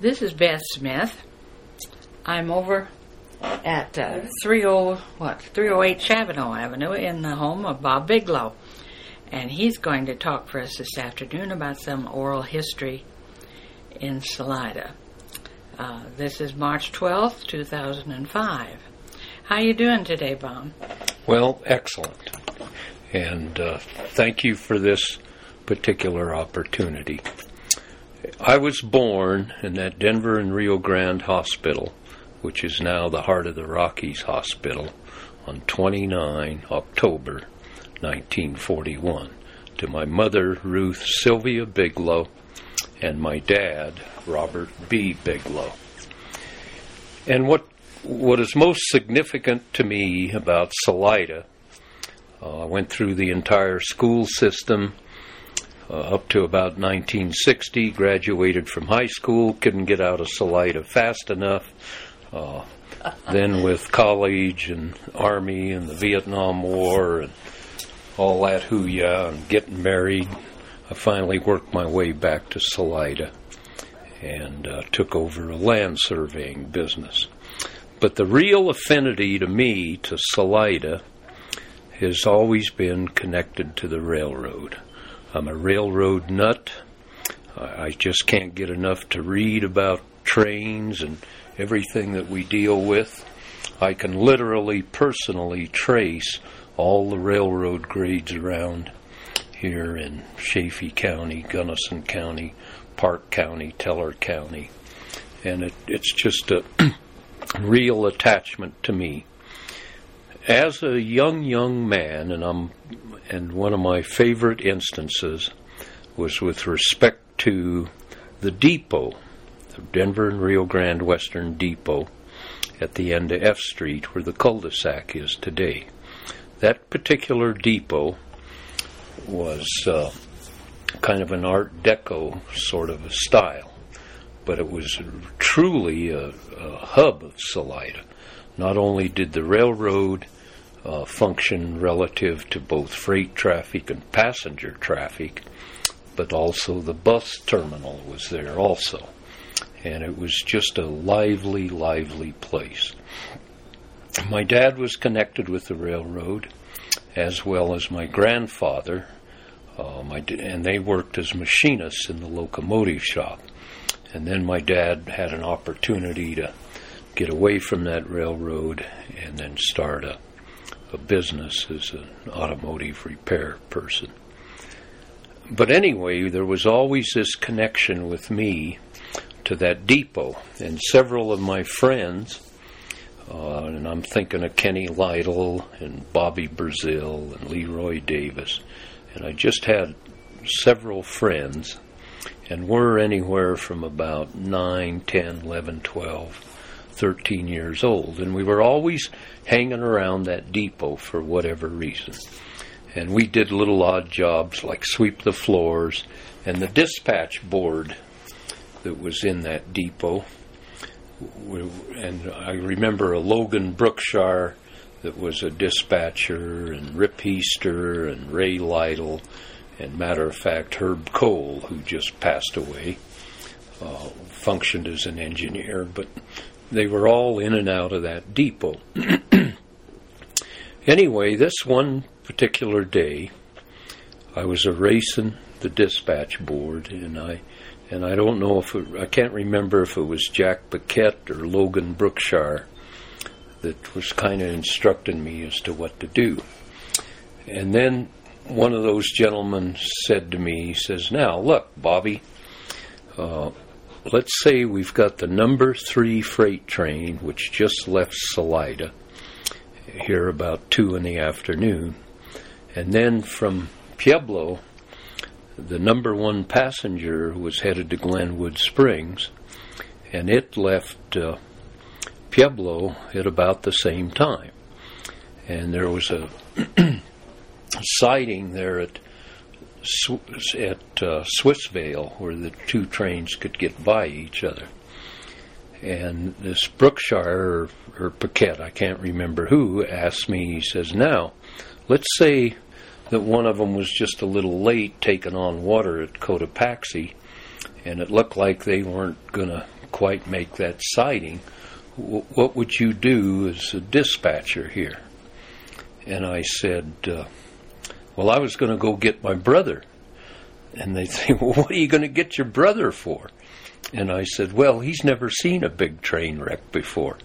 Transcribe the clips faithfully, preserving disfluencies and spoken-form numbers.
This is Beth Smith. I'm over at uh, thirty what three oh eight Chavano Avenue in the home of Bob Bigelow, and he's going to talk for us this afternoon about some oral history in Salida. Uh, this is March twelfth, two thousand five. How you doing today, Bob? Well, excellent. And uh, thank you for this particular opportunity. I was born in that Denver and Rio Grande Hospital, which is now the Heart of the Rockies Hospital, on the twenty-ninth of October, nineteen forty-one, to my mother, Ruth Sylvia Bigelow, and my dad, Robert B. Bigelow. And what what is most significant to me about Salida, uh, I went through the entire school system uh, up to about nineteen sixty, graduated from high school, couldn't get out of Salida fast enough. Uh, then with college and Army and the Vietnam War and all that hoo-yah and getting married, I finally worked my way back to Salida and uh, took over a land surveying business. But the real affinity to me, to Salida, has always been connected to the railroad. I'm a railroad nut. I just can't get enough to read about trains and everything that we deal with. I can literally, personally trace all the railroad grades around here in Chaffee County, Gunnison County, Park County, Teller County. And it, it's just a real attachment to me. As a young, young man, and I'm, and one of my favorite instances was with respect to the depot, the Denver and Rio Grande Western Depot at the end of F Street, where the cul-de-sac is today. That particular depot was uh, kind of an Art Deco sort of a style, but it was truly a, a hub of Salida. Not only did the railroad uh, function relative to both freight traffic and passenger traffic, but also the bus terminal was there also. And it was just a lively, lively place. My dad was connected with the railroad, as well as my grandfather, uh, my, and they worked as machinists in the locomotive shop. And then my dad had an opportunity to get away from that railroad and then start a, a business as an automotive repair person. But anyway, there was always this connection with me to that depot, and several of my friends, uh, and I'm thinking of Kenny Lytle and Bobby Brazil and Leroy Davis, and I just had several friends, and we're anywhere from about nine, ten, eleven, twelve, thirteen years old, and we were always hanging around that depot for whatever reason. And we did little odd jobs like sweep the floors, and the dispatch board that was in that depot, and I remember a Logan Brookshire that was a dispatcher, and Rip Heaster and Ray Lytle, and matter of fact Herb Cole, who just passed away, uh, functioned as an engineer, but they were all in and out of that depot. Anyway, this one particular day, I was erasing the dispatch board, and I and I don't know if it, I can't remember if it was Jack Paquette or Logan Brookshire that was kind of instructing me as to what to do. And then one of those gentlemen said to me, he says, "Now, look, Bobby, uh, let's say we've got the number three freight train, which just left Salida here about two in the afternoon. And then from Pueblo, the number one passenger was headed to Glenwood Springs, and it left uh, Pueblo at about the same time. And there was a siding there at at uh, Swissvale where the two trains could get by each other. And this Brookshire, or, or Paquette, I can't remember who, asked me, he says, "Now, let's say that one of them was just a little late taking on water at Cotopaxi, and it looked like they weren't going to quite make that siding. W- what would you do as a dispatcher here? And I said, uh, well, I was going to go get my brother. And they say, well, what are you going to get your brother for? And I said, well, he's never seen a big train wreck before.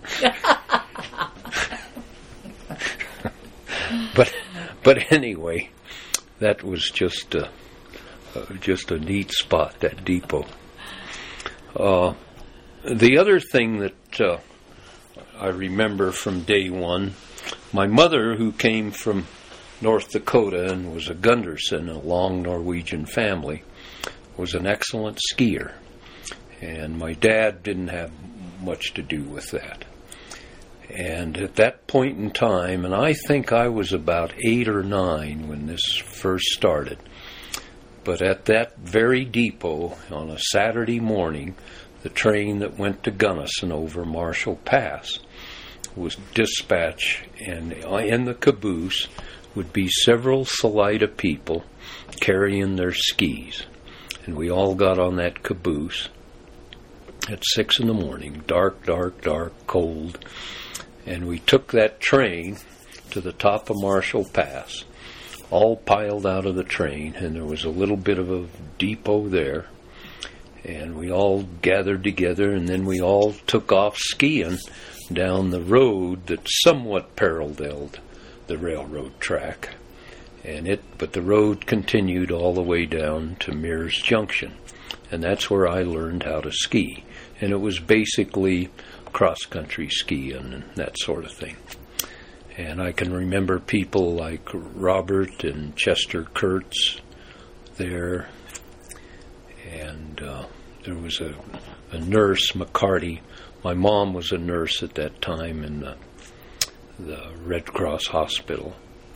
but but anyway, that was just a, uh, just a neat spot, that depot. Uh, the other thing that uh, I remember from day one, my mother, who came from North Dakota and was a Gunderson, a long Norwegian family, was an excellent skier. And my dad didn't have much to do with that. And at that point in time, and I think I was about eight or nine when this first started, but at that very depot on a Saturday morning, the train that went to Gunnison over Marshall Pass was dispatched, and in the caboose would be several Salida people carrying their skis. And we all got on that caboose at six in the morning, dark, dark, dark, cold, and we took that train to the top of Marshall Pass, all piled out of the train, and there was a little bit of a depot there, and we all gathered together, and then we all took off skiing down the road that somewhat paralleled the railroad track, and it, but the road continued all the way down to Mears Junction, and that's where I learned how to ski. And it was basically cross-country skiing and that sort of thing. And I can remember people like Robert and Chester Kurtz there. And uh, there was a, a nurse, McCarty. My mom was a nurse at that time in the, the Red Cross Hospital.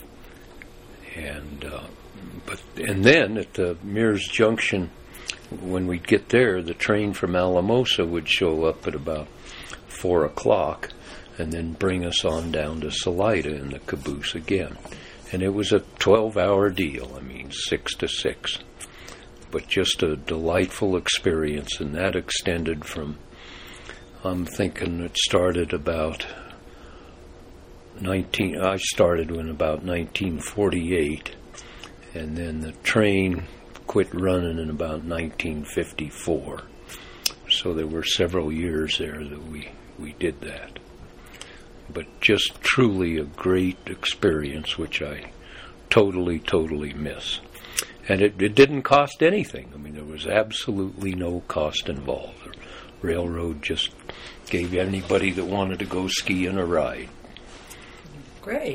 And uh, but and then at the Mears Junction, when we'd get there, the train from Alamosa would show up at about four o'clock and then bring us on down to Salida in the caboose again. And it was a twelve-hour deal, I mean, six to six. But just a delightful experience, and that extended from, I'm thinking it started about nineteen, I started in about nineteen forty-eight, and then the train quit running in about nineteen fifty-four. So there were several years there that we, we did that. But just truly a great experience, which I totally, totally miss. And it, it didn't cost anything. I mean, there was absolutely no cost involved. The railroad just gave anybody that wanted to go skiing a ride. Great.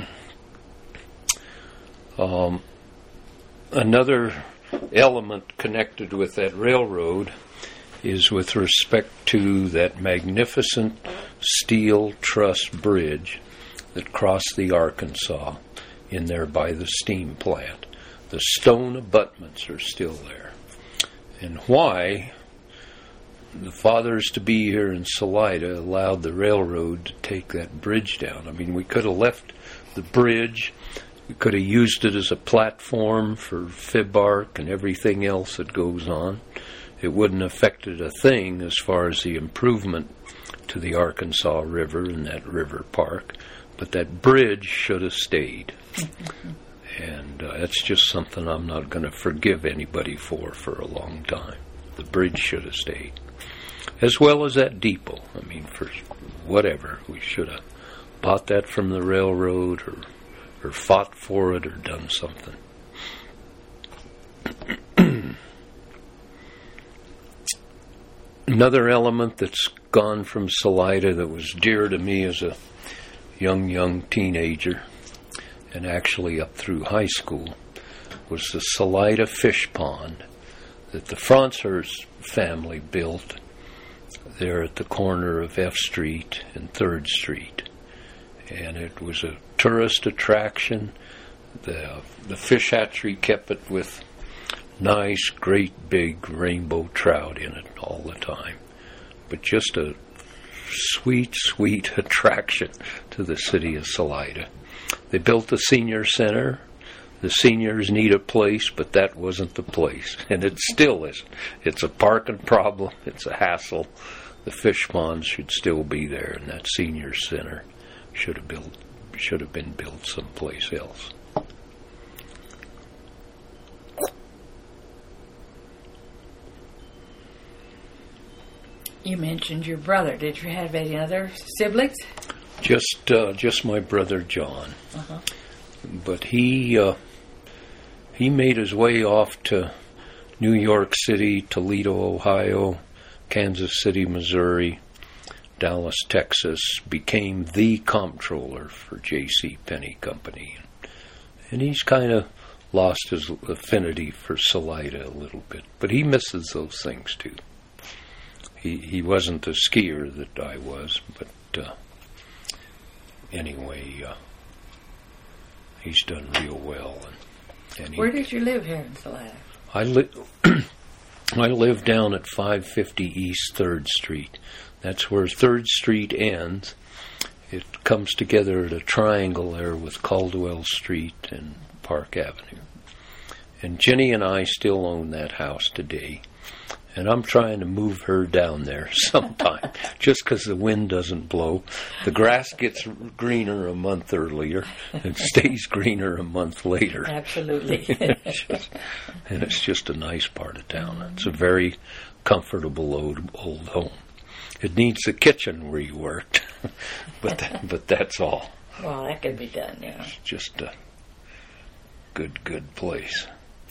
um, another element connected with that railroad is with respect to that magnificent steel truss bridge that crossed the Arkansas in there by the steam plant. The stone abutments are still there. And why the fathers to be here in Salida allowed the railroad to take that bridge down. I mean, we could have left the bridge. We could have used it as a platform for FIBARC and everything else that goes on. It wouldn't have affected a thing as far as the improvement to the Arkansas River and that river park. But that bridge should have stayed. And uh, that's just something I'm not going to forgive anybody for for a long time. The bridge should have stayed. As well as that depot. I mean, for whatever. We should have bought that from the railroad or, or fought for it or done something. Another element that's gone from Salida that was dear to me as a young, young teenager, and actually up through high school, was the Salida fish pond that the Franzhurst family built there at the corner of F Street and third Street. And it was a tourist attraction. The, the fish hatchery kept it with nice, great, big rainbow trout in it all the time. But just a sweet, sweet attraction to the city of Salida. They built the senior center. the seniors need a place, but that wasn't the place. And it still isn't. It's a parking problem. It's a hassle. The fish ponds should still be there, and that senior center should have built, should have been built someplace else. You mentioned your brother. Did you have any other siblings? Just, uh, just my brother John. Uh-huh. But he, uh, he made his way off to New York City, Toledo, Ohio, Kansas City, Missouri, Dallas, Texas, became the comptroller for J C. Penney Company. And he's kind of lost his affinity for Salida a little bit. But he misses those things, too. He he wasn't the skier that I was, but uh, anyway, uh, he's done real well. And, and Where he, did you live here in Salida? I li- I live down at five fifty East third Street. That's where third Street ends. It comes together at a triangle there with Caldwell Street and Park Avenue. And Jenny and I still own that house today. And I'm trying to move her down there sometime, just because the wind doesn't blow. The grass gets greener a month earlier and stays greener a month later. Absolutely. It's just, and it's just a nice part of town. It's a very comfortable old, old home. It needs the kitchen where you worked, but that, but that's all. Well, that can be done, yeah. It's just a good, good place.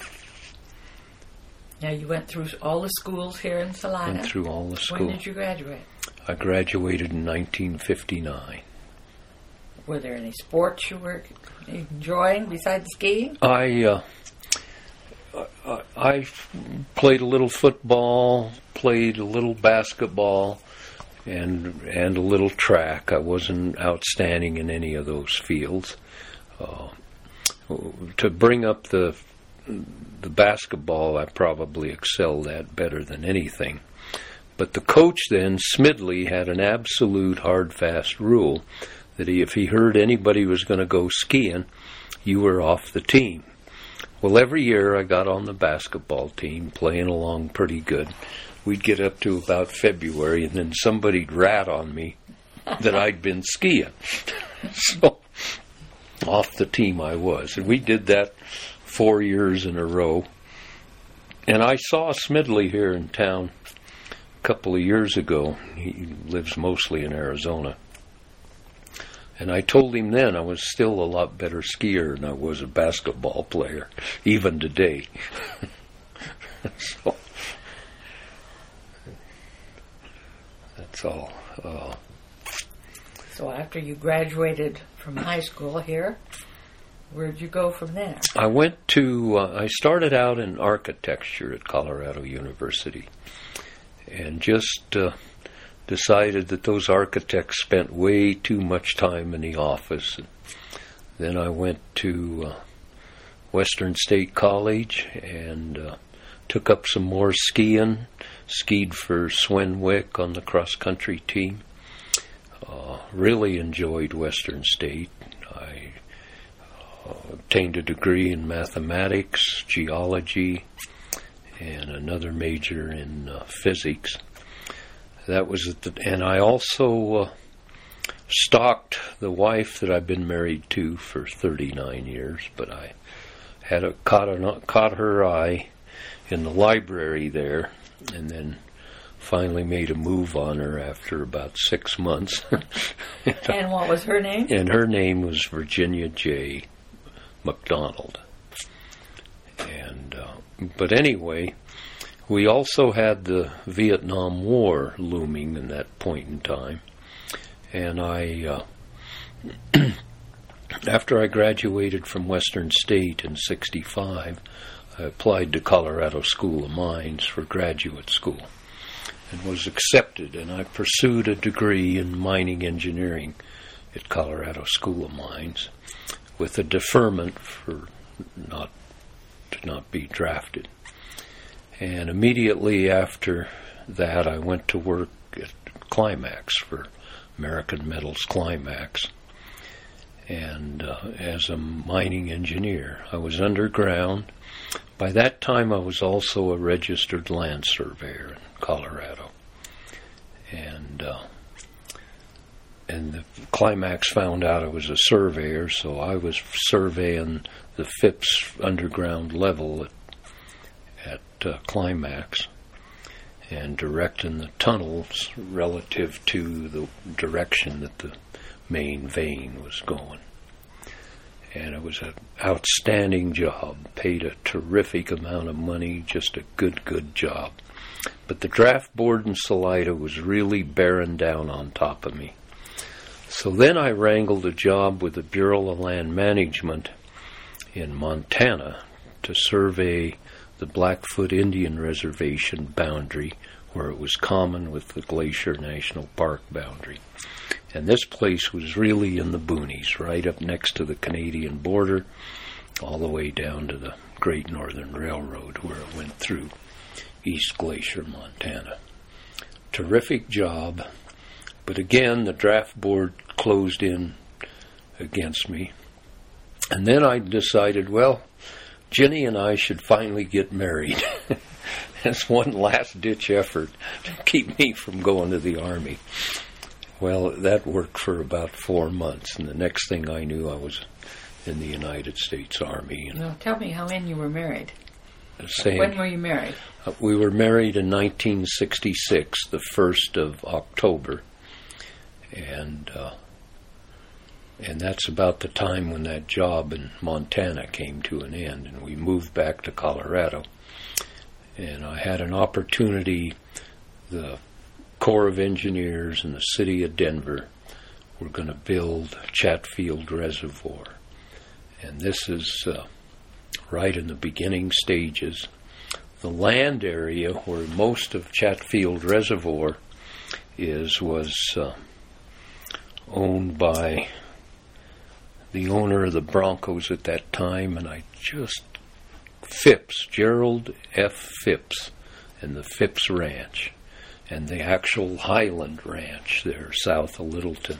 Now, you went through all the schools here in Salida? Went through all the schools. When did you graduate? I graduated in nineteen fifty-nine. Were there any sports you were enjoying besides skiing? I, uh, I, I played a little football, played a little basketball, and and a little track. I wasn't outstanding in any of those fields. Uh, to bring up the the basketball, I probably excelled at better than anything. But the coach then, Smidley, had an absolute hard, fast rule that he, if he heard anybody was going to go skiing, you were off the team. Well, every year I got on the basketball team, playing along pretty good. We'd get up to about February, and then somebody'd rat on me that I'd been skiing. So, off the team I was. And we did that four years in a row. And I saw Smidley here in town a couple of years ago. He lives mostly in Arizona. And I told him then I was still a lot better skier than I was a basketball player, even today. So, that's all. Uh, so after you graduated from high school here, where'd you go from there? I went to, uh, I started out in architecture at Colorado University, and just uh, decided that those architects spent way too much time in the office. And then I went to uh, Western State College and uh, took up some more skiing, skied for Swenwick on the cross-country team. Uh, really enjoyed Western State. I uh, obtained a degree in mathematics, geology, and another major in uh, physics. That was at the, and I also uh, stalked the wife that I've been married to for thirty-nine years, but I had a, caught, a, caught her eye in the library there, and then finally made a move on her after about six months. And what was her name? And her name was Virginia J. McDonald. And uh, but anyway, we also had the Vietnam War looming in that point in time, and I, uh, after I graduated from Western State in sixty-five, I applied to Colorado School of Mines for graduate school, and was accepted, and I pursued a degree in mining engineering at Colorado School of Mines, with a deferment for not to not be drafted. And immediately after that, I went to work at Climax for American Metals Climax. and uh, as a mining engineer. I was underground. By that time, I was also a registered land surveyor in Colorado. And uh, and the Climax found out I was a surveyor, so I was surveying the Phipps underground level at, at uh, Climax and directing the tunnels relative to the direction that the main vein was going. And it was an outstanding job, paid a terrific amount of money, just a good, good job. But the draft board in Salida was really bearing down on top of me. So then I wrangled a job with the Bureau of Land Management in Montana to survey the Blackfoot Indian Reservation boundary, where it was common with the Glacier National Park boundary. And this place was really in the boonies, right up next to the Canadian border, all the way down to the Great Northern Railroad, where it went through East Glacier, Montana. Terrific job, but again, the draft board closed in against me. And then I decided, well, Jenny and I should finally get married. As one last-ditch effort to keep me from going to the Army. Well, that worked for about four months, and the next thing I knew, I was in the United States Army. And well, tell me how when you were married. Same, when were you married? Uh, we were married in nineteen sixty-six, the first of October, and uh, and that's about the time when that job in Montana came to an end, and we moved back to Colorado. And I had an opportunity. The Corps of Engineers and the city of Denver were going to build Chatfield Reservoir. And this is uh, right in the beginning stages. The land area where most of Chatfield Reservoir is was uh, owned by the owner of the Broncos at that time, and I just Phipps, Gerald F. Phipps, and the Phipps Ranch, and the actual Highland Ranch there south of Littleton.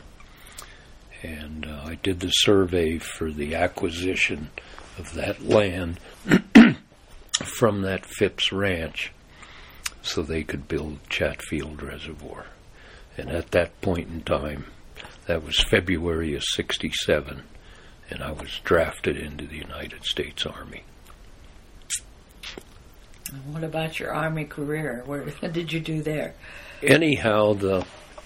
And uh, I did the survey for the acquisition of that land from that Phipps Ranch so they could build Chatfield Reservoir. And at that point in time, that was February of sixty-seven, and I was drafted into the United States Army. What about your Army career? What did you do there? Anyhow, the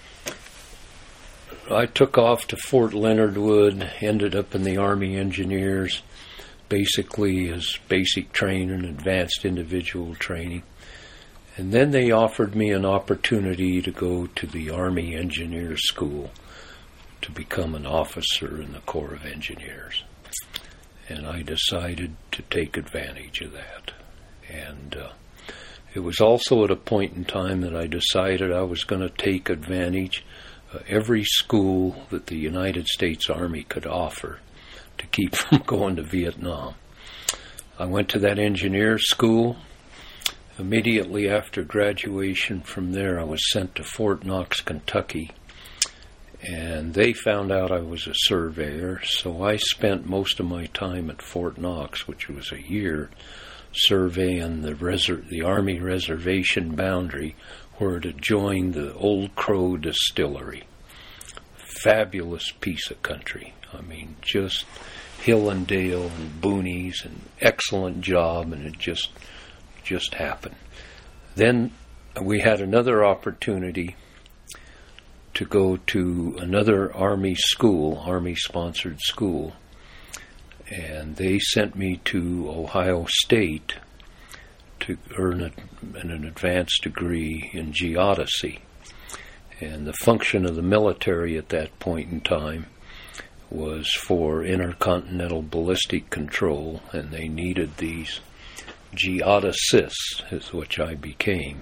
I took off to Fort Leonard Wood, ended up in the Army Engineers, basically as basic training, advanced individual training. And then they offered me an opportunity to go to the Army Engineer School to become an officer in the Corps of Engineers. And I decided to take advantage of that. And uh, it was also at a point in time that I decided I was going to take advantage of every school that the United States Army could offer to keep from going to Vietnam. I went to that engineer school. Immediately after graduation from there, I was sent to Fort Knox, Kentucky. And they found out I was a surveyor, so I spent most of my time at Fort Knox, which was a year, surveying the reser- the Army reservation boundary where it adjoined the Old Crow Distillery. Fabulous piece of country. I mean, just hill and dale and boonies, and excellent job, and it just just happened. Then we had another opportunity to go to another Army school, Army-sponsored school, and they sent me to Ohio State to earn a, an advanced degree in geodesy. And the function of the military at that point in time was for intercontinental ballistic control, and they needed these geodesists, is which I became,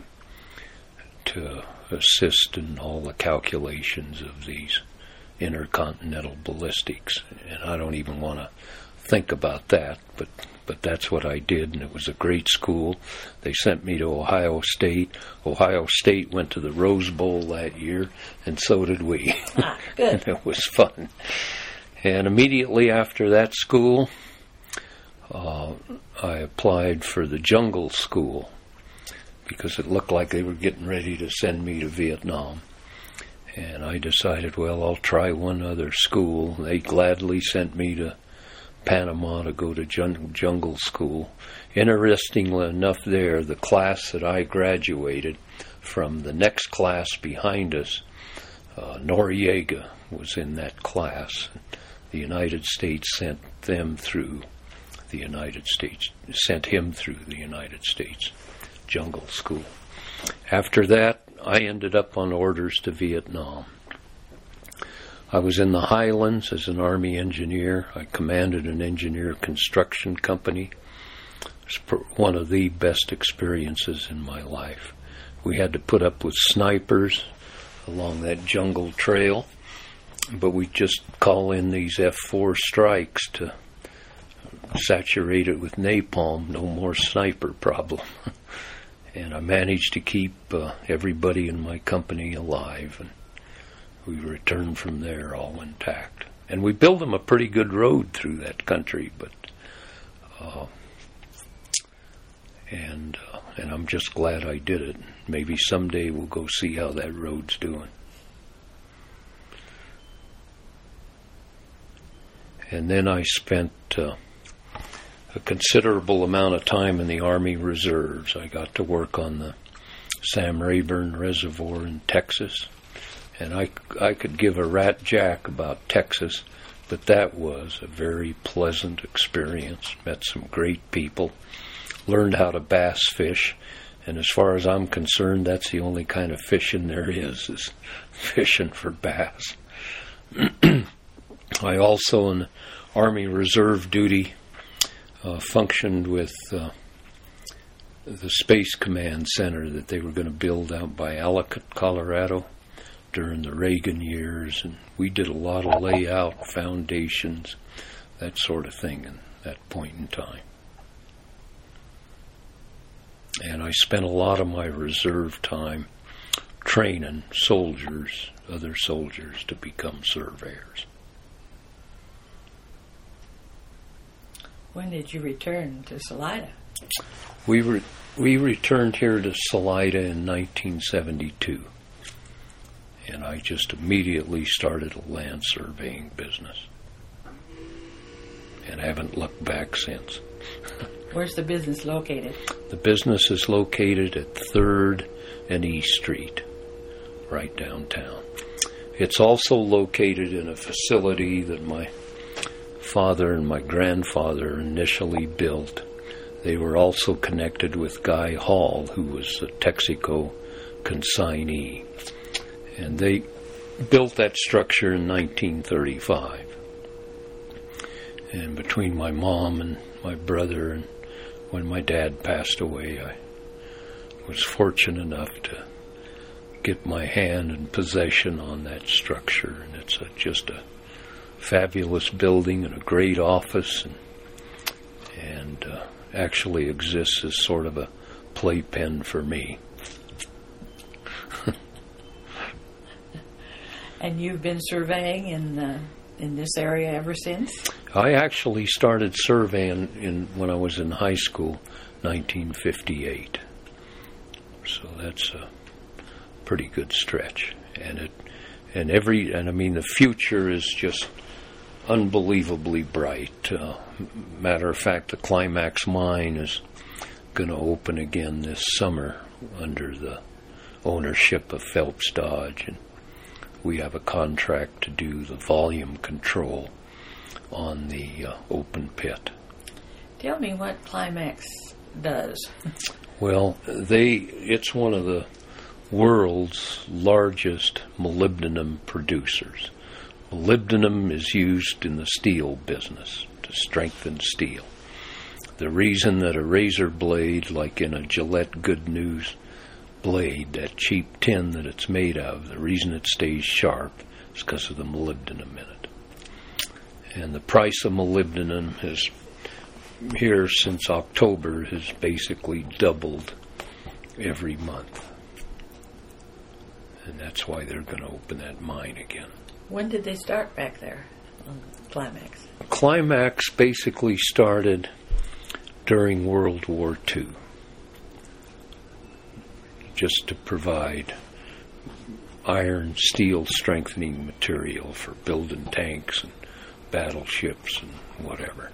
to assist in all the calculations of these intercontinental ballistics. And I don't even want to think about that, but but that's what I did, and it was a great school. They sent me to Ohio State. Ohio State went to the Rose Bowl that year, and so did we. Ah, good. And it was fun. And immediately after that school, uh, I applied for the jungle school because it looked like they were getting ready to send me to Vietnam. And I decided, well, I'll try one other school. They gladly sent me to Panama to go to jun- jungle school. Interestingly enough there, the class that I graduated from, the next class behind us, uh, Noriega was in that class. The United States sent them through the United States, sent him through the United States jungle school. After that, I ended up on orders to Vietnam. I was in the Highlands as an Army engineer. I commanded an engineer construction company. It was one of the best experiences in my life. We had to put up with snipers along that jungle trail, but we just call in these F four strikes to saturate it with napalm. No more sniper problem. And I managed to keep uh, everybody in my company alive, and we returned from there all intact. And we built them a pretty good road through that country, but uh, and uh, and I'm just glad I did it. Maybe someday we'll go see how that road's doing. And then I spent uh, a considerable amount of time in the Army Reserves. I got to work on the Sam Rayburn Reservoir in Texas, and I, I could give a rat jack about Texas, but that was a very pleasant experience. Met some great people, learned how to bass fish, and as far as I'm concerned, that's the only kind of fishing there is, is fishing for bass. I also, in Army Reserve duty, Uh, functioned with uh, the Space Command Center that they were going to build out by Ellicott, Colorado during the Reagan years, and we did a lot of layout, foundations, that sort of thing at that point in time. And I spent a lot of my reserve time training soldiers, other soldiers, to become surveyors. When did you return to Salida? We re- we returned here to Salida in nineteen seventy-two, and I just immediately started a land surveying business, and haven't looked back since. Where's the business located? The business is located at third and E Street, right downtown. It's also located in a facility that my father and my grandfather initially built. They were also connected with Guy Hall, who was a Texaco consignee. And they built that structure in nineteen thirty-five. And between my mom and my brother, and when my dad passed away, I was fortunate enough to get my hand and possession on that structure. And it's a, just a fabulous building and a great office, and, and uh, actually exists as sort of a playpen for me. And you've been surveying in uh, in this area ever since? I actually started surveying in when I was in high school, nineteen fifty-eight. So that's a pretty good stretch, and it and every and I mean the future is just unbelievably bright. Uh, matter of fact, the Climax mine is going to open again this summer under the ownership of Phelps Dodge, and we have a contract to do the volume control on the uh, open pit. Tell me what Climax does. Well, they it's one of the world's largest molybdenum producers. Molybdenum is used in the steel business to strengthen steel. The reason that a razor blade, like in a Gillette Good News blade, that cheap tin that it's made of, the reason it stays sharp is because of the molybdenum in it. And the price of molybdenum has, here since October, has basically doubled every month. And that's why they're going to open that mine again. When did they start back there? on Climax? Climax basically started during World War Two, just to provide iron steel strengthening material for building tanks and battleships and whatever.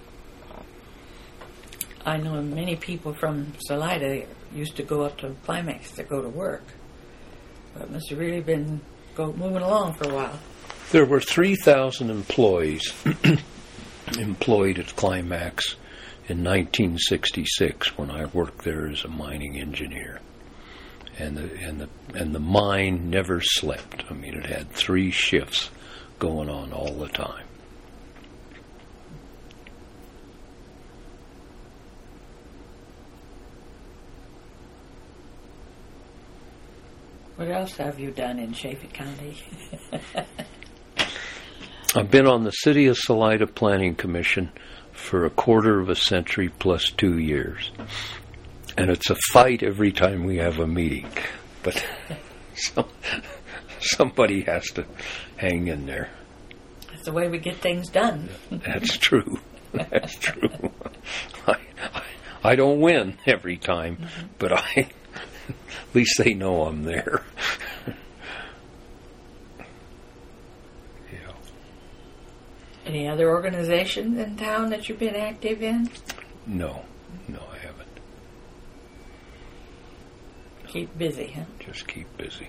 I know many people from Salida used to go up to Climax to go to work, but must have really been go, moving along for a while. There were three thousand employees employed at Climax in nineteen sixty-six when I worked there as a mining engineer. And the and the and the mine never slept. I mean, it had three shifts going on all the time. What else have you done in Chaffey County? I've been on the City of Salida Planning Commission for a quarter of a century plus two years. And it's a fight every time we have a meeting. But some, somebody has to hang in there. That's the way we get things done. That's true. That's true. I, I, I don't win every time, mm-hmm. but I at least they know I'm there. Yeah. Any other organizations in town that you've been active in? No. No, I haven't. Keep busy, huh? Just keep busy.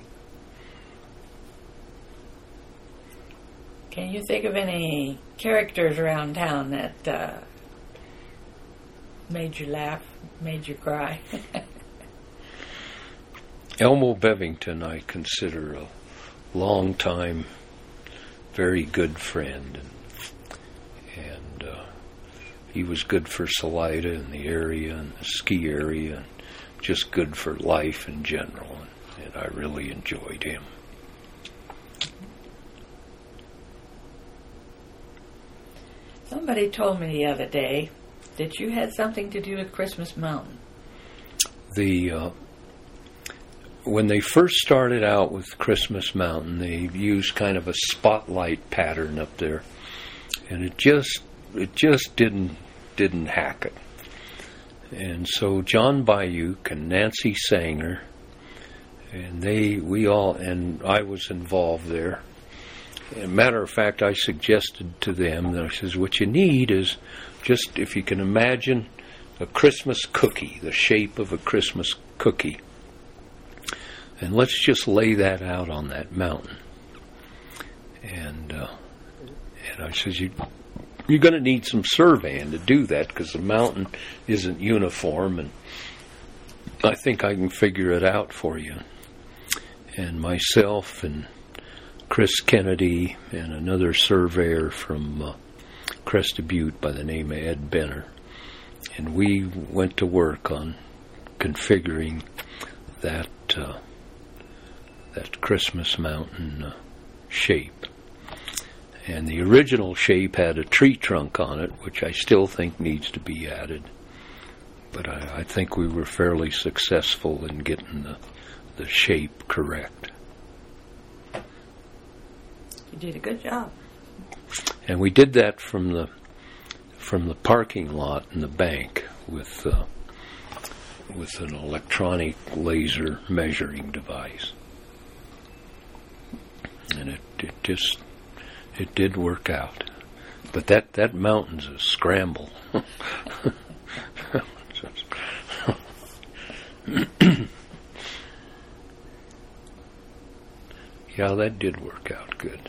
Can you think of any characters around town that uh, made you laugh, made you cry? Elmo Bevington I consider a long-time, very good friend. And, and uh, he was good for Salida and the area and the ski area, and just good for life in general, and, and I really enjoyed him. Somebody told me the other day that you had something to do with Christmas Mountain. The uh, when they first started out with Christmas Mountain, they used kind of a spotlight pattern up there, and it just it just didn't didn't hack it. And so John Bayuk and Nancy Sanger, and they, we all, and I was involved there. As a matter of fact, I suggested to them, I says, what you need is just, if you can imagine a Christmas cookie, the shape of a Christmas cookie, and let's just lay that out on that mountain. And, uh, and I says, you... You're going to need some surveying to do that because the mountain isn't uniform, and I think I can figure it out for you. And myself and Chris Kennedy and another surveyor from uh, Crested Butte by the name of Ed Benner, and we went to work on configuring that uh, that Christmas Mountain uh, shape. And the original shape had a tree trunk on it, which I still think needs to be added. But I, I think we were fairly successful in getting the, the shape correct. You did a good job. And we did that from the from the parking lot in the bank with uh, with an electronic laser measuring device. And it, it just... It did work out. But that, that mountain's a scramble. Yeah, that did work out good.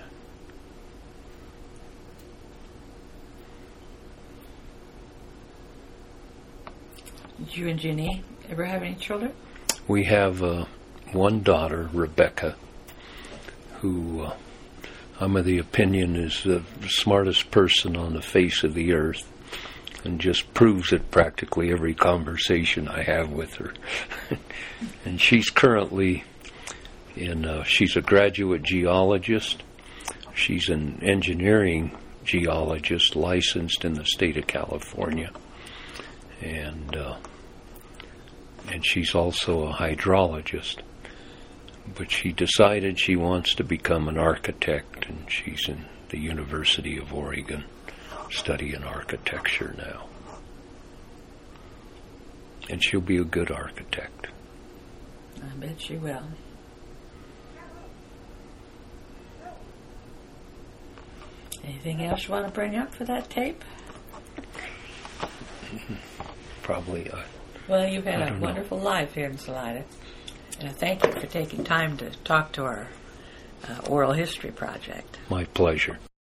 Did you and Ginny ever have any children? We have uh, one daughter, Rebecca, who... Uh, I'm of the opinion is the smartest person on the face of the earth, and just proves it practically every conversation I have with her. And she's currently in, uh, she's a graduate geologist. She's an engineering geologist licensed in the state of California. And, uh, and she's also a hydrologist. But she decided she wants to become an architect, and she's in the University of Oregon, studying architecture now. And she'll be a good architect. I bet she will. Anything else you want to bring up for that tape? Probably. Uh, well, you've had I a don't know. wonderful life here in Salida. And I thank you for taking time to talk to our uh, oral history project. My pleasure.